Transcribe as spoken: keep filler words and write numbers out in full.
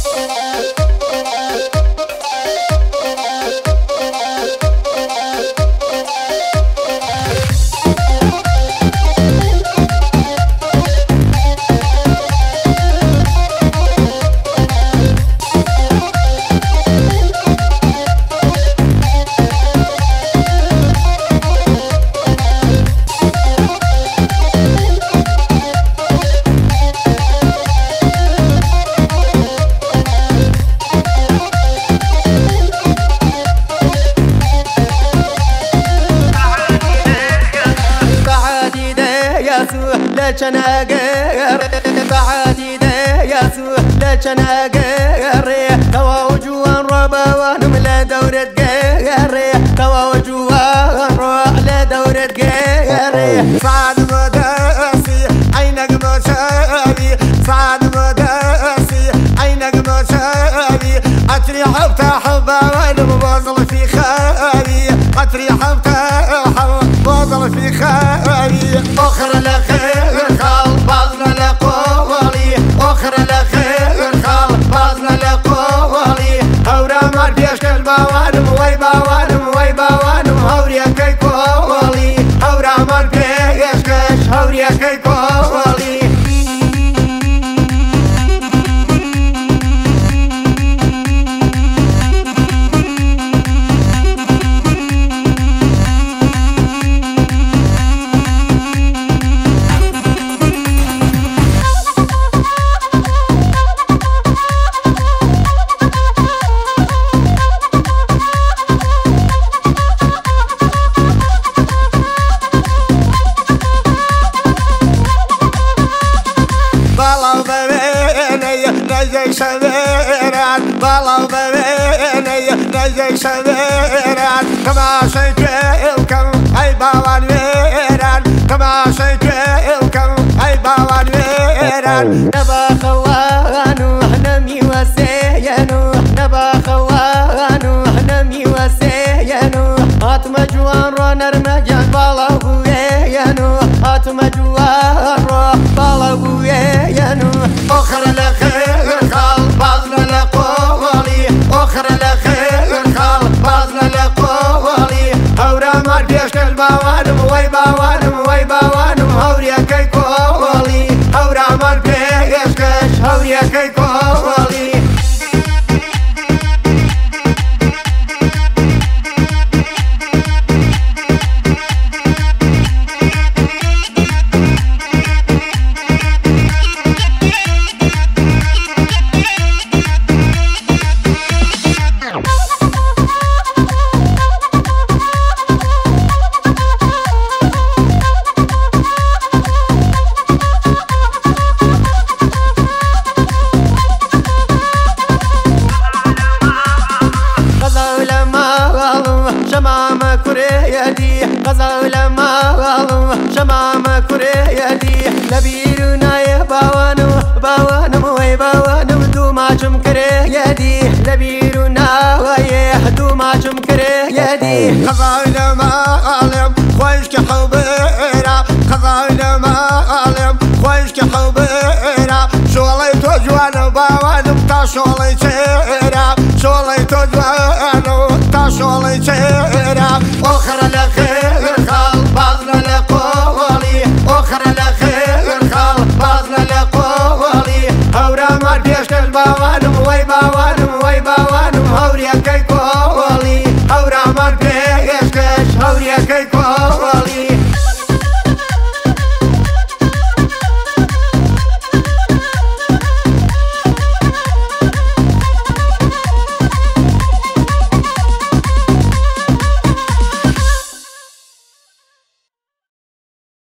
لچناگر بعدی ده یاسو لچناگر توا وجوان ربوانم لدورت گری توا وجوان رو لدورت گری صعد مداسي عينك مشابي صعد مداسي عينك مشابي أتري حبتها حبة وانا مواصل في خابي أتري حبتها حبة مواصل في خابي أخرى لخير خال باطل لقولي أخرى لخير خال باطل لقولي هورا مار بيش كلمة وانم ويبا وانم ويبا وانم هوريا كي قولي هورا مار بيش كش هوريا كي قولي نجي شبيرات بالله ببيني نجي شبيرات كما شيكيلكم أي باوان ويران كما شيكيلكم أي باوان ويران نبا خوانو نمي وسينو نبا خوانو نمي وسينو هاتم جوان رو نرمجان بالله وينو هاتم جوان رو بالله وينو أخرى لخير خال باطل لقولي أخرى لخير خال باطل لقولي هورا مار بيش كلمة وانم ويبا وانم ويبا وانم هوريا كي قولي هورا مار بيش كش هوريا كي قولي شمام كريدي غزال مالو شمام كريدي لبيرنا يا باوانو باوانو وي باوانو دوماچم كريدي لبيرنا وي دوماچم كريدي غزال مالم خويش كحبيرا غزال مالم خويش كحبيرا شولي توجوان باوانو تا شولي تيرا شولي توجوانو تا شولي تيرا أخرى لخير خال باطل لقولي أخرى لخير خال باطل لقولي هورا مار بيش كلمة وانم ويبا وانم ويبا وانم هوريا كي قولي هورا مار بيش كش هوريا كي قولي